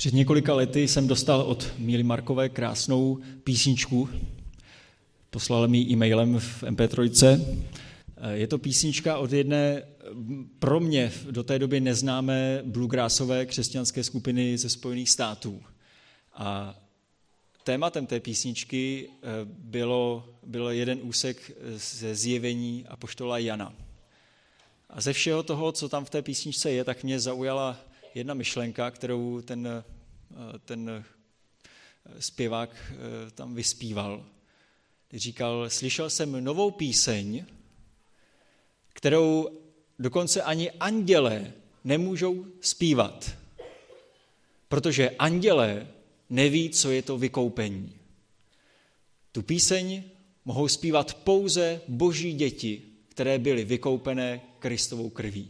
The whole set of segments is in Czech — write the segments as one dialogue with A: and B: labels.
A: Před několika lety jsem dostal od Míly Markové krásnou písničku. Poslal mi e-mailem v MP3. Je to písnička od jedné pro mě do té doby neznámé bluegrassové křesťanské skupiny ze Spojených států. A tématem té písničky byl jeden úsek ze zjevení apoštola Jana. A ze všeho toho, co tam v té písničce je, tak mě zaujala jedna myšlenka, kterou ten zpěvák tam vyspíval. Říkal, slyšel jsem novou píseň, kterou dokonce ani andělé nemůžou zpívat, protože andělé neví, co je to vykoupení. Tu píseň mohou zpívat pouze boží děti, které byly vykoupené Kristovou krví.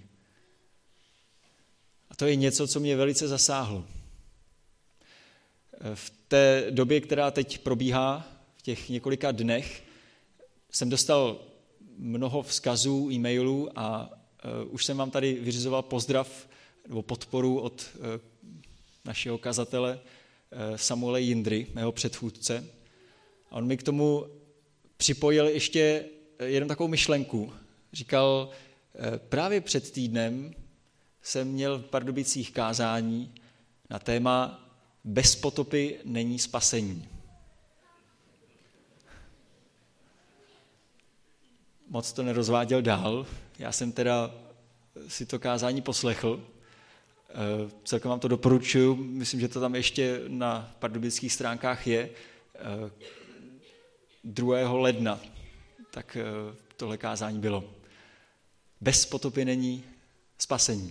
A: A to je něco, co mě velice zasáhlo. V té době, která teď probíhá, v těch několika dnech, jsem dostal mnoho vzkazů, e-mailů a už jsem vám tady vyřizoval pozdrav nebo podporu od našeho kazatele Samuele Jindry, mého předchůdce. A on mi k tomu připojil ještě jednu takovou myšlenku. Říkal, právě před týdnem jsem měl v Pardubicích kázání na téma bez potopy není spasení. Moc to nerozváděl dál, já jsem teda si to kázání poslechl, celkem vám to doporučuji, myslím, že to tam ještě na pardubických stránkách je, 2. ledna, tak tohle kázání bylo. Bez potopy není spasení.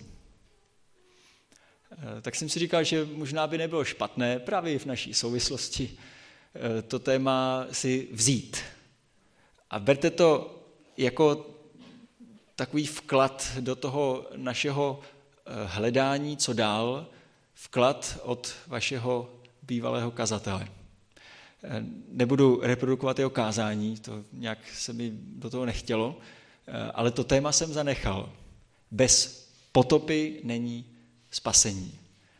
A: Tak jsem si říkal, že možná by nebylo špatné právě v naší souvislosti to téma si vzít. A berte to jako takový vklad do toho našeho hledání, co dál, vklad od vašeho bývalého kazatele. Nebudu reprodukovat jeho kázání, to nějak se mi do toho nechtělo, ale to téma jsem zanechal. Bez potopy není spasení.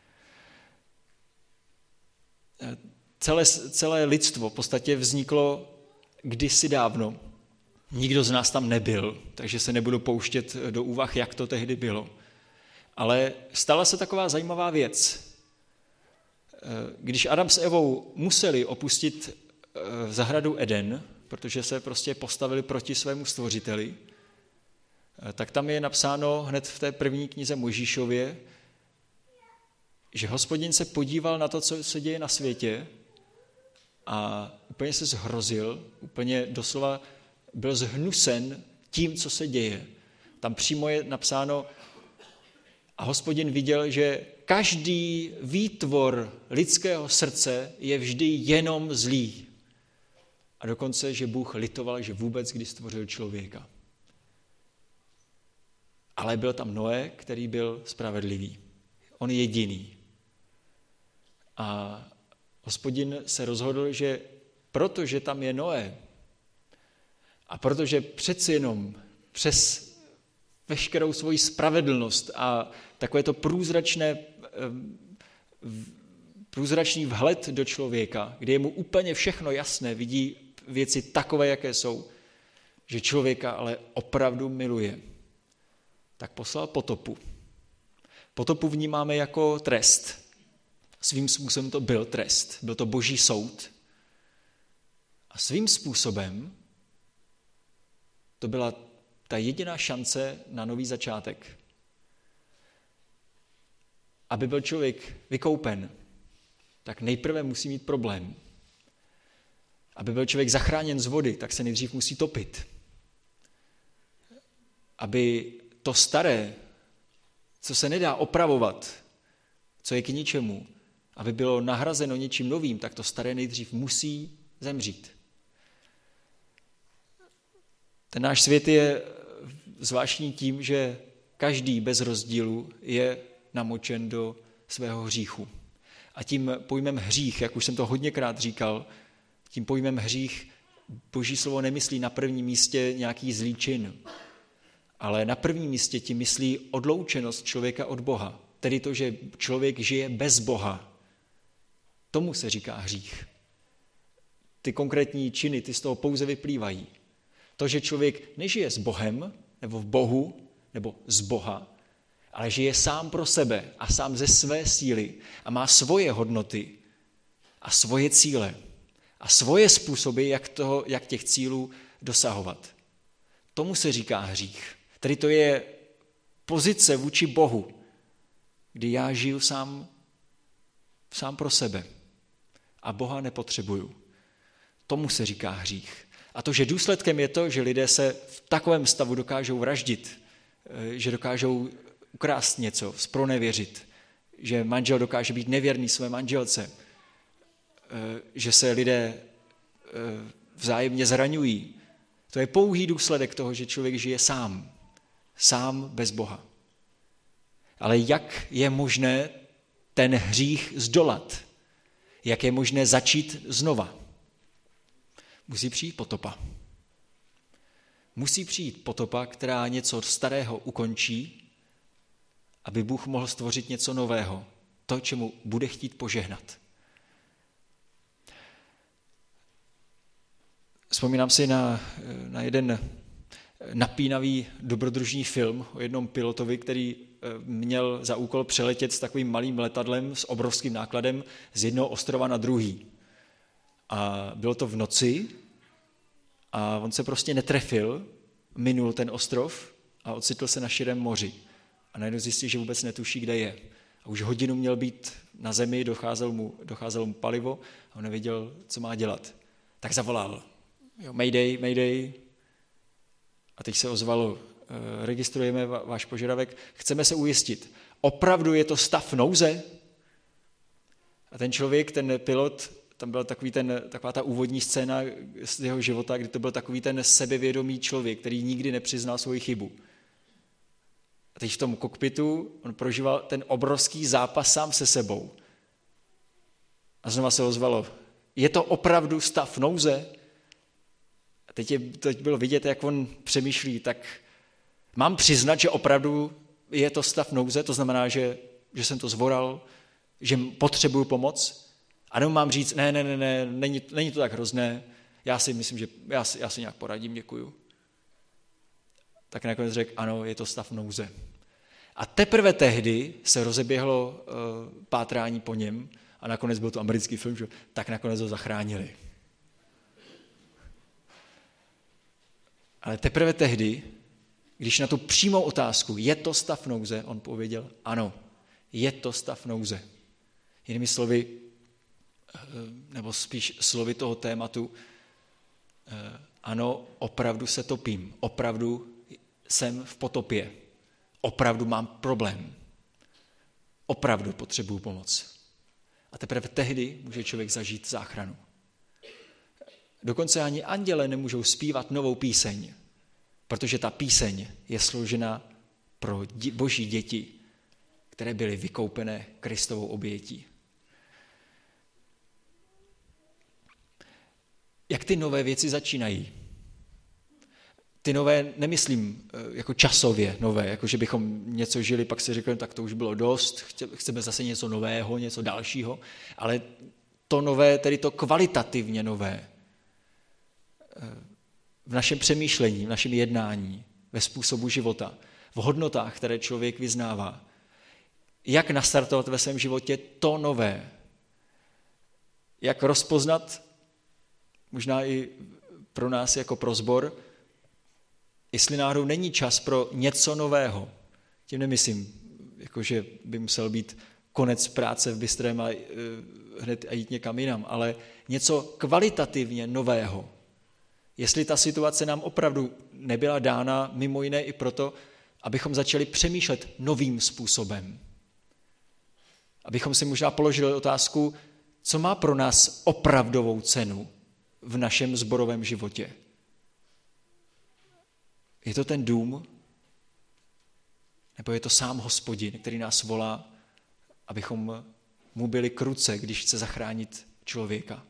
A: Celé lidstvo v podstatě vzniklo kdysi dávno. Nikdo z nás tam nebyl, takže se nebudu pouštět do úvah, jak to tehdy bylo. Ale stala se taková zajímavá věc. Když Adam s Evou museli opustit zahradu Eden, protože se prostě postavili proti svému stvořiteli, tak tam je napsáno hned v té první knize Mojžíšově, že Hospodin se podíval na to, co se děje na světě a úplně se zhrozil, úplně doslova byl zhnusen tím, co se děje. Tam přímo je napsáno a Hospodin viděl, že každý výtvor lidského srdce je vždy jenom zlý. A dokonce, že Bůh litoval, že vůbec kdy stvořil člověka. Ale byl tam Noé, který byl spravedlivý. On je jediný. A Hospodin se rozhodl, že protože tam je Noé a protože přeci jenom přes veškerou svoji spravedlnost a takové to průzračný vhled do člověka, kde je mu úplně všechno jasné, vidí věci takové, jaké jsou, že člověka ale opravdu miluje, tak poslal potopu. Potopu vnímáme jako trest. Svým způsobem to byl trest, byl to boží soud. A svým způsobem to byla ta jediná šance na nový začátek. Aby byl člověk vykoupen, tak nejprve musí mít problém. Aby byl člověk zachráněn z vody, tak se nejdřív musí topit. Aby to staré, co se nedá opravovat, co je k ničemu, aby bylo nahrazeno něčím novým, tak to staré nejdřív musí zemřít. Ten náš svět je zvláštní tím, že každý bez rozdílu je namočen do svého hříchu. A tím pojmem hřích, jak už jsem to hodněkrát říkal, tím pojmem hřích Boží slovo nemyslí na prvním místě nějaký zlý čin, ale na prvním místě tím myslí odloučenost člověka od Boha. Tedy to, že člověk žije bez Boha. Tomu se říká hřích. Ty konkrétní činy, ty z toho pouze vyplývají. To, že člověk nežije s Bohem, nebo v Bohu, nebo z Boha, ale žije sám pro sebe a sám ze své síly a má svoje hodnoty a svoje cíle a svoje způsoby, jak těch cílů dosahovat. Tomu se říká hřích. Tedy to je pozice vůči Bohu, kdy já žiju sám pro sebe a Boha nepotřebuju. Tomu se říká hřích. A to, že důsledkem je to, že lidé se v takovém stavu dokážou vraždit, že dokážou ukrást něco, zpronevěřit, že manžel dokáže být nevěrný své manželce, že se lidé vzájemně zraňují. To je pouhý důsledek toho, že člověk žije sám bez Boha. Ale jak je možné ten hřích zdolat? Jak je možné začít znova? Musí přijít potopa. Musí přijít potopa, která něco starého ukončí, aby Bůh mohl stvořit něco nového. To, čemu bude chtít požehnat. Vzpomínám si na jeden napínavý dobrodružný film o jednom pilotovi, který měl za úkol přeletět s takovým malým letadlem s obrovským nákladem z jednoho ostrova na druhý. A bylo to v noci a on se prostě netrefil, minul ten ostrov a ocitl se na širém moři. A najednou zjistil, že vůbec netuší, kde je. A už hodinu měl být na zemi, docházelo mu palivo a on nevěděl, co má dělat. Tak zavolal, mayday, mayday. A teď se ozvalo, registrujeme váš požadavek, chceme se ujistit, opravdu je to stav nouze? A ten člověk, ten pilot, tam byla taková ta úvodní scéna z jeho života, kdy to byl takový ten sebevědomý člověk, který nikdy nepřiznal svoji chybu. A teď v tom kokpitu on prožíval ten obrovský zápas sám se sebou. A znova se ozvalo, je to opravdu stav nouze? A teď bylo vidět, jak on přemýšlí, tak mám přiznat, že opravdu je to stav nouze, to znamená, že jsem to zvoral, že potřebuju pomoc, a nebo mám říct, ne, není to tak hrozné, já si myslím, že já si nějak poradím, děkuju. Tak nakonec řekl, ano, je to stav nouze. A teprve tehdy se rozeběhlo pátrání po něm a nakonec byl to americký film, že tak nakonec ho zachránili. Ale teprve tehdy, když na tu přímou otázku, je to stav nouze, on pověděl, ano, je to stav nouze. Jinými slovy, nebo spíš slovy toho tématu, ano, opravdu se topím, opravdu jsem v potopě, opravdu mám problém, opravdu potřebuju pomoc. A teprve tehdy může člověk zažít záchranu. Dokonce ani anděle nemůžou zpívat novou píseň, protože ta píseň je složena pro boží děti, které byly vykoupené Kristovou obětí. Jak ty nové věci začínají? Ty nové nemyslím jako časově nové, jako že bychom něco žili, pak si řekli, tak to už bylo dost, chceme zase něco nového, něco dalšího, ale to nové, tedy to kvalitativně nové v našem přemýšlení, v našem jednání, ve způsobu života, v hodnotách, které člověk vyznává. Jak nastartovat ve svém životě to nové? Jak rozpoznat, možná i pro nás jako pro sbor, jestli náhodou není čas pro něco nového. Tím nemyslím, jakože by musel být konec práce v Bystrém a hned a jít někam jinam, ale něco kvalitativně nového. Jestli ta situace nám opravdu nebyla dána mimo jiné i proto, abychom začali přemýšlet novým způsobem. Abychom si možná položili otázku, co má pro nás opravdovou cenu v našem sborovém životě. Je to ten dům, nebo je to sám Hospodin, který nás volá, abychom mu byli k ruce, když chce zachránit člověka.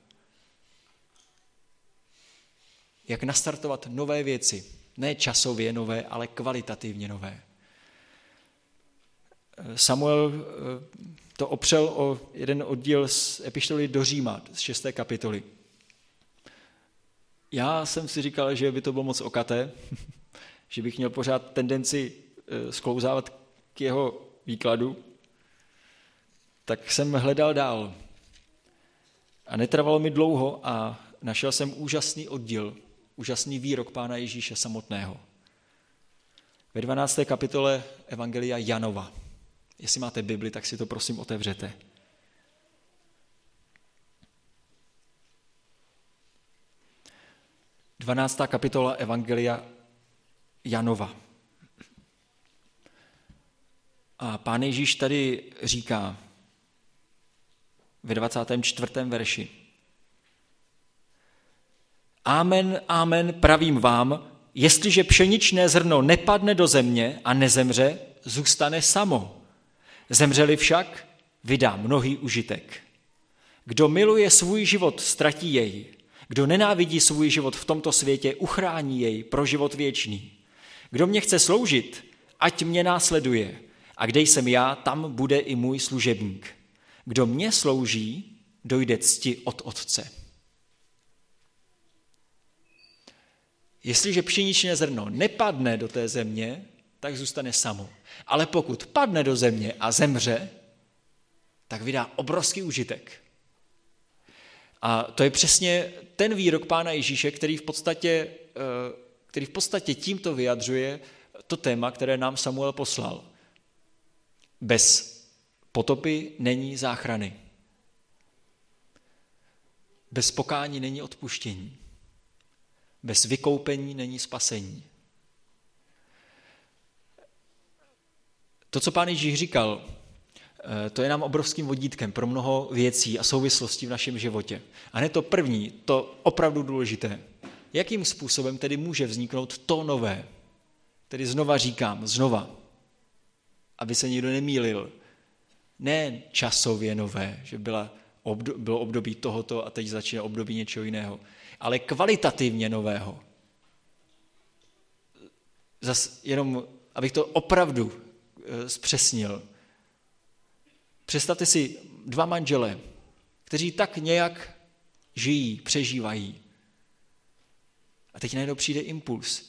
A: Jak nastartovat nové věci, ne časově nové, ale kvalitativně nové. Samuel to opřel o jeden oddíl z epištoly do Říma, z 6. kapitoly. Já jsem si říkal, že by to bylo moc okaté, že bych měl pořád tendenci sklouzávat k jeho výkladu, tak jsem hledal dál. A netrvalo mi dlouho a našel jsem úžasný oddíl, úžasný výrok Pána Ježíše samotného. Ve 12. kapitole Evangelia Janova. Jestli máte Bibli, tak si to prosím otevřete. Dvanáctá kapitola Evangelia Janova. A Pán Ježíš tady říká ve 24. verši: Amen, amen, pravím vám, jestliže pšeničné zrno nepadne do země a nezemře, zůstane samo. Zemřeli však, vydá mnohý užitek. Kdo miluje svůj život, ztratí jej. Kdo nenávidí svůj život v tomto světě, uchrání jej pro život věčný. Kdo mě chce sloužit, ať mě následuje. A kde jsem já, tam bude i můj služebník. Kdo mě slouží, dojde cti od Otce. Jestliže pšeničné zrno nepadne do té země, tak zůstane samo. Ale pokud padne do země a zemře, tak vydá obrovský užitek. A to je přesně ten výrok Pána Ježíše, který v podstatě tímto vyjadřuje to téma, které nám Samuel poslal. Bez potopy není záchrany. Bez pokání není odpuštění. Bez vykoupení není spasení. To, co Pán Ježíš říkal, to je nám obrovským vodítkem pro mnoho věcí a souvislostí v našem životě. A ne to první, to opravdu důležité. Jakým způsobem tedy může vzniknout to nové? Tedy znova říkám, aby se nikdo nemýlil. Ne časově nové, že bylo období tohoto a teď začíná období něčeho jiného, ale kvalitativně nového. Zas jenom, abych to opravdu zpřesnil. Představte si 2 manžele, kteří tak nějak žijí, přežívají. A teď najednou přijde impuls.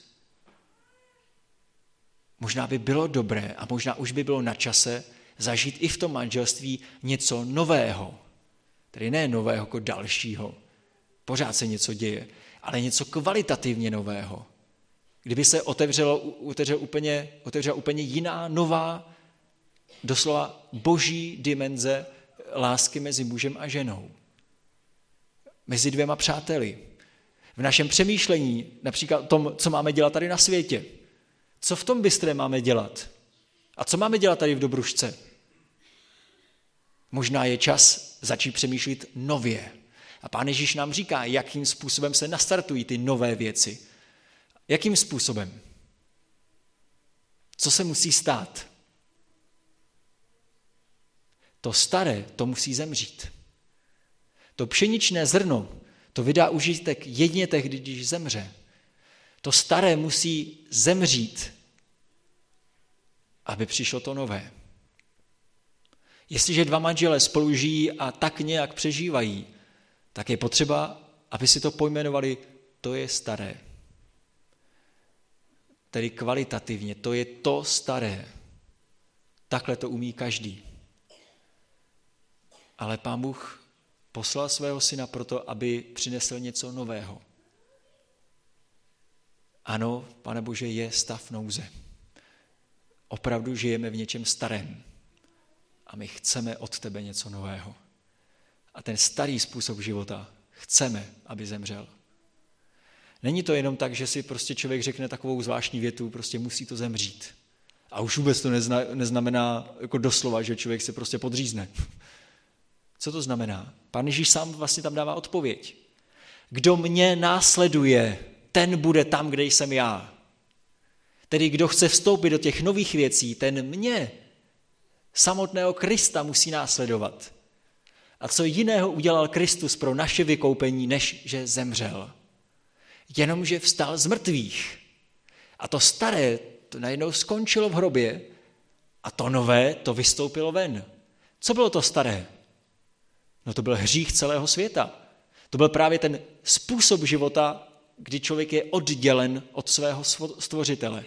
A: Možná by bylo dobré a možná už by bylo na čase zažít i v tom manželství něco nového. Tedy ne nového jako dalšího. Pořád se něco děje, ale něco kvalitativně nového. Kdyby se otevřela úplně jiná, nová, doslova boží dimenze lásky mezi mužem a ženou. Mezi 2 přáteli. V našem přemýšlení, například o tom, co máme dělat tady na světě. Co v tom bystré máme dělat? A co máme dělat tady v Dobrušce? Možná je čas začít přemýšlet nově. A Pán Ježíš nám říká, jakým způsobem se nastartují ty nové věci. Jakým způsobem? Co se musí stát? To staré, to musí zemřít. To pšeničné zrno, to vydá užitek jedině tehdy, když zemře. To staré musí zemřít, aby přišlo to nové. Jestliže 2 manželé spolu žijí a tak nějak přežívají, tak je potřeba, aby si to pojmenovali, to je staré. Tedy kvalitativně, to je to staré. Takhle to umí každý. Ale Pán Bůh poslal svého syna proto, aby přinesl něco nového. Ano, Pane Bože, je stav nouze. Opravdu žijeme v něčem starém. A my chceme od tebe něco nového. A ten starý způsob života chceme, aby zemřel. Není to jenom tak, že si prostě člověk řekne takovou zvláštní větu, prostě musí to zemřít. A už vůbec to neznamená jako doslova, že člověk se prostě podřízne. Co to znamená? Pán Ježíš sám vlastně tam dává odpověď. Kdo mě následuje, ten bude tam, kde jsem já. Tedy kdo chce vstoupit do těch nových věcí, ten mě, samotného Krista, musí následovat. A co jiného udělal Kristus pro naše vykoupení, než že zemřel? Jenomže vstal z mrtvých. A to staré to najednou skončilo v hrobě A to nové, to vystoupilo ven. Co bylo to staré? No to byl hřích celého světa. To byl právě ten způsob života, kdy člověk je oddělen od svého stvořitele.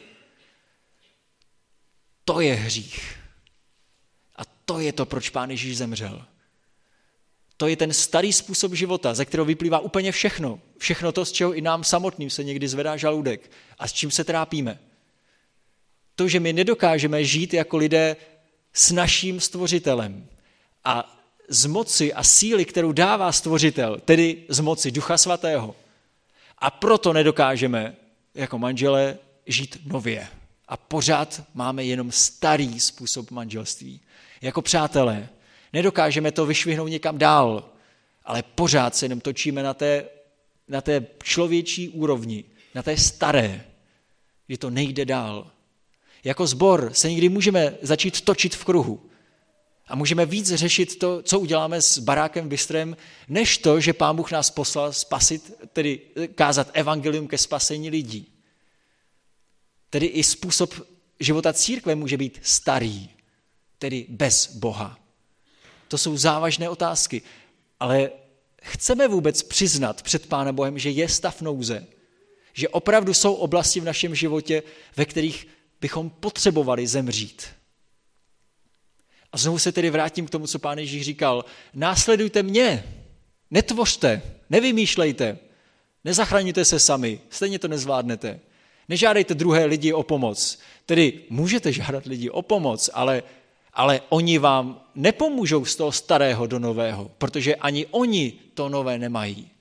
A: To je hřích. A to je to, proč Pán Ježíš zemřel. To je ten starý způsob života, ze kterého vyplývá úplně všechno. Všechno to, z čeho i nám samotným se někdy zvedá žaludek a s čím se trápíme. To, že my nedokážeme žít jako lidé s naším stvořitelem a z moci a síly, kterou dává stvořitel, tedy z moci Ducha Svatého. A proto nedokážeme jako manželé žít nově. A pořád máme jenom starý způsob manželství. Jako přátelé nedokážeme to vyšvihnout někam dál, ale pořád se jenom točíme na té člověčí úrovni, na té staré, kdy to nejde dál. Jako sbor se někdy můžeme začít točit v kruhu a můžeme víc řešit to, co uděláme s barákem v Bystrém, než to, že Pán Bůh nás poslal spasit, tedy kázat evangelium ke spasení lidí. Tedy i způsob života církve může být starý, tedy bez Boha. To jsou závažné otázky, ale chceme vůbec přiznat před Pánem Bohem, že je stav nouze, že opravdu jsou oblasti v našem životě, ve kterých bychom potřebovali zemřít. A znovu se tedy vrátím k tomu, co Pán Ježíš říkal. Následujte mě, netvořte, nevymýšlejte, nezachraňujte se sami, stejně to nezvládnete. Nežádejte druhé lidi o pomoc. Tedy můžete žádat lidi o pomoc, ale oni vám nepomůžou z toho starého do nového, protože ani oni to nové nemají.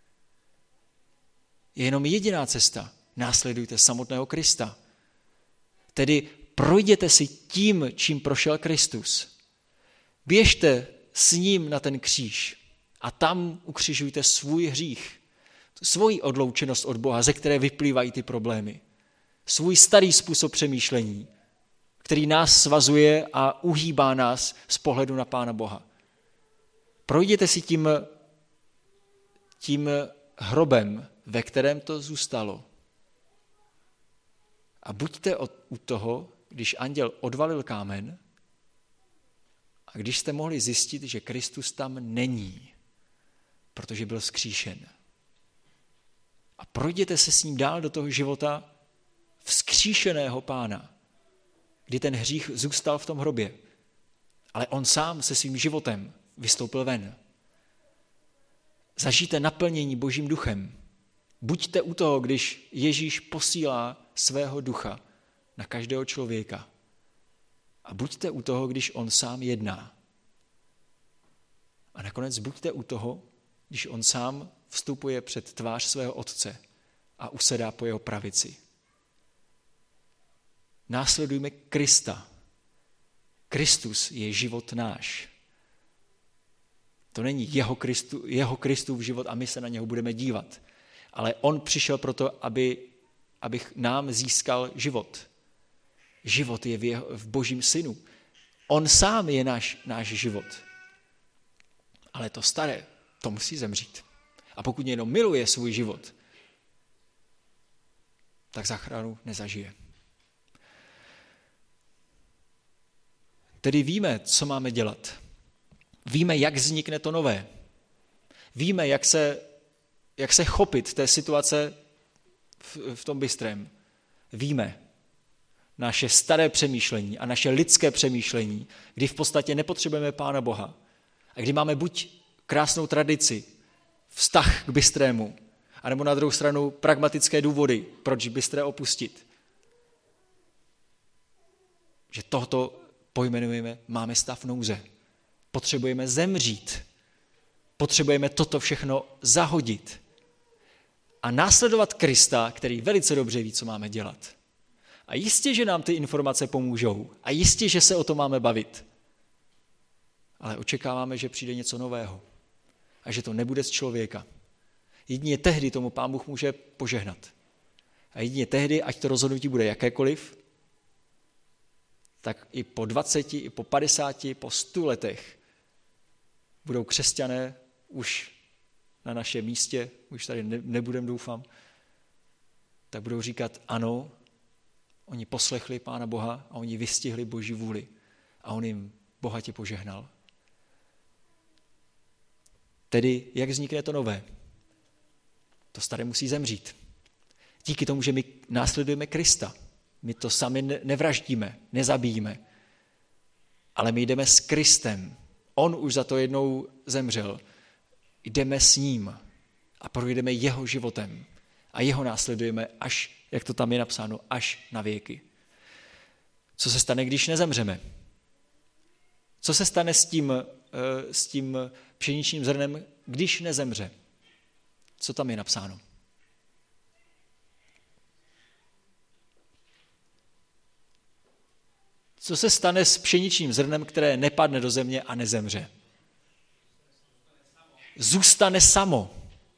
A: Je jenom jediná cesta. Následujte samotného Krista. Tedy projděte si tím, čím prošel Kristus. Běžte s ním na ten kříž a tam ukřižujte svůj hřích, svoji odloučenost od Boha, ze které vyplývají ty problémy. Svůj starý způsob přemýšlení, který nás svazuje a uhýbá nás z pohledu na Pána Boha. Projděte si tím hrobem, ve kterém to zůstalo. A buďte u toho, když anděl odvalil kámen a když jste mohli zjistit, že Kristus tam není, protože byl vzkříšen. A projděte se s ním dál do toho života vzkříšeného Pána, kdy ten hřích zůstal v tom hrobě, ale on sám se svým životem vystoupil ven. Zažijte naplnění Božím duchem. Buďte u toho, když Ježíš posílá svého ducha na každého člověka. A buďte u toho, když on sám jedná. A nakonec buďte u toho, když on sám vstupuje před tvář svého Otce a usedá po jeho pravici. Následujme Krista. Kristus je život náš. To není jeho Kristův život a my se na něho budeme dívat. Ale on přišel proto, aby nám získal život. Život je v Božím synu. On sám je náš život. Ale to staré, to musí zemřít. A pokud jenom miluje svůj život, tak záchranu nezažije. Tedy víme, co máme dělat. Víme, jak vznikne to nové. Víme, jak se chopit té situace v tom Bystrém. Víme naše staré přemýšlení a naše lidské přemýšlení, kdy v podstatě nepotřebujeme Pána Boha a kdy máme buď krásnou tradici, vztah k Bystrému, anebo na druhou stranu pragmatické důvody, proč Bystré opustit. Že tohoto pojmenujeme, máme stav nouze. Potřebujeme zemřít. Potřebujeme toto všechno zahodit a následovat Krista, který velice dobře ví, co máme dělat. A jistě, že nám ty informace pomůžou. A jistě, že se o to máme bavit. Ale očekáváme, že přijde něco nového. A že to nebude z člověka. Jedině tehdy tomu Pán Bůh může požehnat. A jedině tehdy, ať to rozhodnutí bude jakékoliv, tak i po 20, i po 50, po 100 letech budou křesťané už na našem místě, už tady nebudem, doufám, tak budou říkat ano, Oni poslechli Pána Boha a oni vystihli Boží vůli. A on jim bohatě požehnal. Tedy, jak vznikne to nové? To staré musí zemřít. Díky tomu, že my následujeme Krista. My to sami nevraždíme, nezabijíme. Ale my jdeme s Kristem. On už za to jednou zemřel. Jdeme s ním a projdeme jeho životem. A jeho následujeme až, jak to tam je napsáno, až na věky. Co se stane, když nezemřeme? Co se stane s tím pšeničním zrnem, když nezemře? Co tam je napsáno? Co se stane s pšeničním zrnem, které nepadne do země a nezemře? Zůstane samo.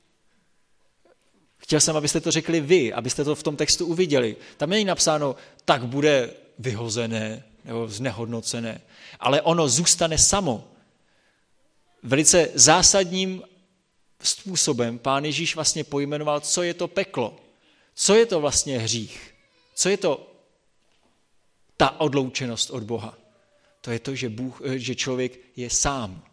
A: Chtěl jsem, abyste to řekli vy, abyste to v tom textu uviděli. Tam není napsáno, tak bude vyhozené nebo znehodnocené, ale ono zůstane samo. Velice zásadním způsobem Pán Ježíš vlastně pojmenoval, co je to peklo, co je to vlastně hřích, co je to ta odloučenost od Boha. To je to, že člověk je sám.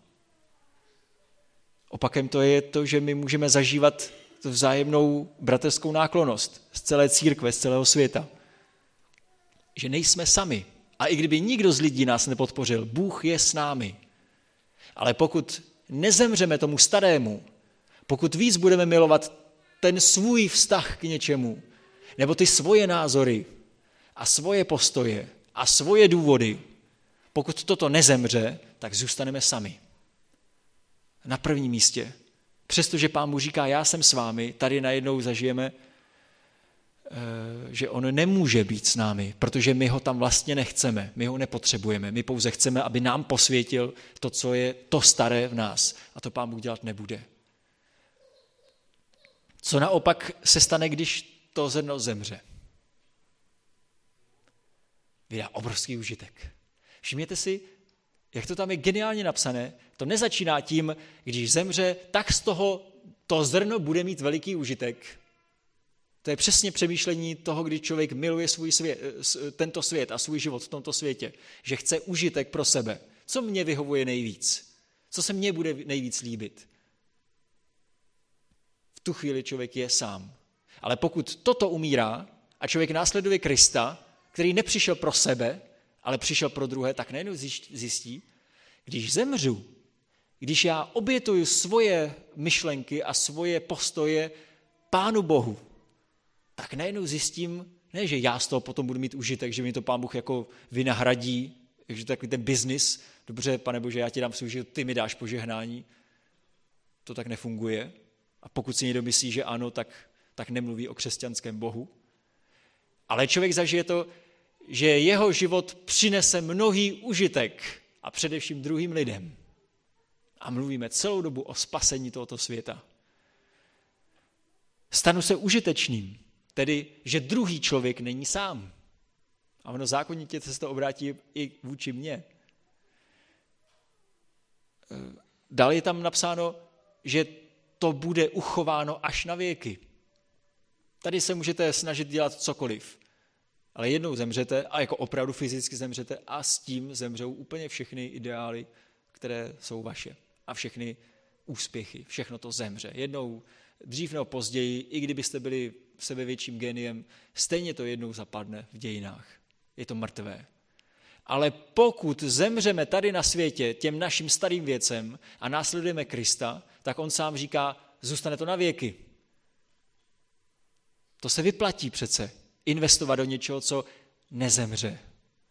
A: Opakem to je to, že my můžeme zažívat vzájemnou bratrskou náklonnost z celé církve, z celého světa. Že nejsme sami. A i kdyby nikdo z lidí nás nepodpořil, Bůh je s námi. Ale pokud nezemřeme tomu starému, pokud víc budeme milovat ten svůj vztah k něčemu, nebo ty svoje názory a svoje postoje a svoje důvody, pokud toto nezemře, tak zůstaneme sami. Na prvním místě. Přestože Pán Bůh říká, já jsem s vámi, tady najednou zažijeme, že on nemůže být s námi, protože my ho tam vlastně nechceme, my ho nepotřebujeme, my pouze chceme, aby nám posvětil to, co je to staré v nás. A to Pán Bůh dělat nebude. Co naopak se stane, když to zrno zemře? Vydá obrovský užitek. Všimněte si, jak to tam je geniálně napsané, to nezačíná tím, když zemře, tak z toho to zrno bude mít veliký užitek. To je přesně přemýšlení toho, kdy člověk miluje tento svět a svůj život v tomto světě, že chce užitek pro sebe. Co mě vyhovuje nejvíc? Co se mně bude nejvíc líbit? V tu chvíli člověk je sám. Ale pokud toto umírá a člověk následuje Krista, který nepřišel pro sebe, ale přišel pro druhé, tak najednou zjistí, když zemřu, když já obětuju svoje myšlenky a svoje postoje Pánu Bohu, tak najednou zjistím, ne, že já z toho potom budu mít užitek, že mi to Pán Bůh jako vynahradí, že takový ten biznis, dobře, Pane Bože, já ti dám svůj život, ty mi dáš požehnání. To tak nefunguje. A pokud si někdo myslí, že ano, tak nemluví o křesťanském Bohu. Ale člověk zažije to, že jeho život přinese mnohý užitek a především druhým lidem. A mluvíme celou dobu o spasení tohoto světa. Stanu se užitečným, tedy, že druhý člověk není sám. A ono zákonitě se to obrátí i vůči mně. Dále je tam napsáno, že to bude uchováno až na věky. Tady se můžete snažit dělat cokoliv, ale jednou zemřete a jako opravdu fyzicky zemřete a s tím zemřou úplně všechny ideály, které jsou vaše a všechny úspěchy, všechno to zemře. Jednou, dřív nebo později, i kdybyste byli sebevětším geniem, stejně to jednou zapadne v dějinách. Je to mrtvé. Ale pokud zemřeme tady na světě těm našim starým věcem a následujeme Krista, tak on sám říká, zůstane to na věky. To se vyplatí přece, investovat do něčeho, co nezemře.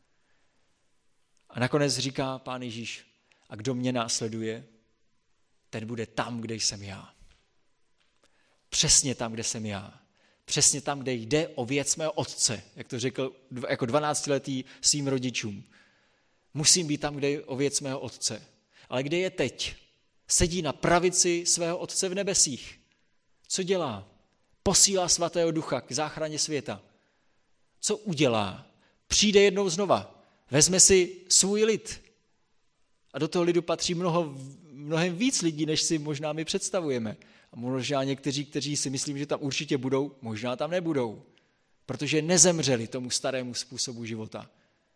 A: A nakonec říká Pán Ježíš, a kdo mě následuje, ten bude tam, kde jsem já. Přesně tam, kde jsem já. Přesně tam, kde jde o věc mého otce, jak to řekl jako 12letý svým rodičům. Musím být tam, kde je o věc mého otce. Ale kde je teď? Sedí na pravici svého otce v nebesích. Co dělá? Posílá svatého ducha k záchraně světa. Co udělá? Přijde jednou znova. Vezme si svůj lid. A do toho lidu patří mnohem víc lidí, než si možná my představujeme. A možná někteří, kteří si myslím, že tam určitě budou, možná tam nebudou. protože nezemřeli tomu starému způsobu života.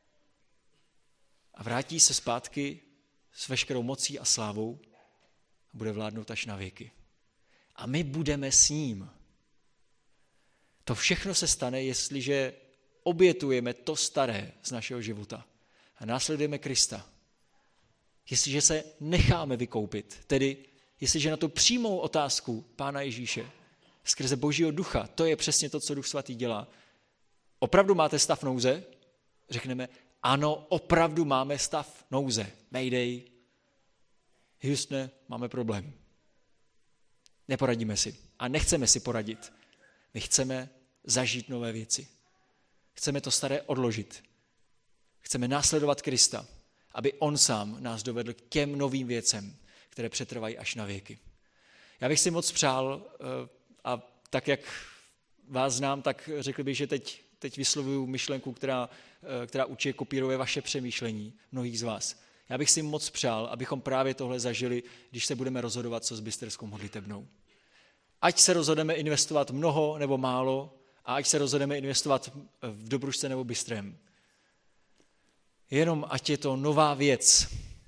A: A vrátí se zpátky s veškerou mocí a slávou a bude vládnout až na věky. A my budeme s ním. To všechno se stane, jestliže obětujeme to staré z našeho života a následujeme Krista. Jestliže se necháme vykoupit, tedy jestliže na tu přímou otázku Pána Ježíše skrze Božího ducha, to je přesně to, co Duch Svatý dělá. Opravdu máte stav nouze? Řekneme, ano, opravdu máme stav nouze. Mayday. Houstone, máme problém. Neporadíme si a nechceme si poradit. My chceme zažít nové věci. Chceme to staré odložit. Chceme následovat Krista, aby on sám nás dovedl k těm novým věcem, které přetrvají až na věky. Já bych si moc přál, a tak, jak vás znám, tak řekl bych, že teď vyslovuju myšlenku, která určitě kopíruje vaše přemýšlení, mnohých z vás. Já bych si moc přál, abychom právě tohle zažili, když se budeme rozhodovat, co s Bysterskou modlitebnou. Ať se rozhodneme investovat mnoho nebo málo, a ať se rozhodneme investovat v Dobrušce nebo Bystrém. Jenom ať je to nová věc.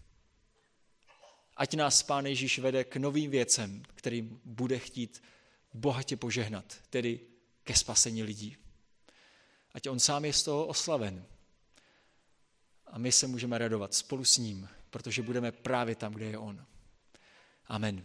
A: Ať nás Pán Ježíš vede k novým věcem, kterým bude chtít bohatě požehnat, tedy ke spasení lidí. Ať on sám je z toho oslaven. A my se můžeme radovat spolu s ním, protože budeme právě tam, kde je on. Amen.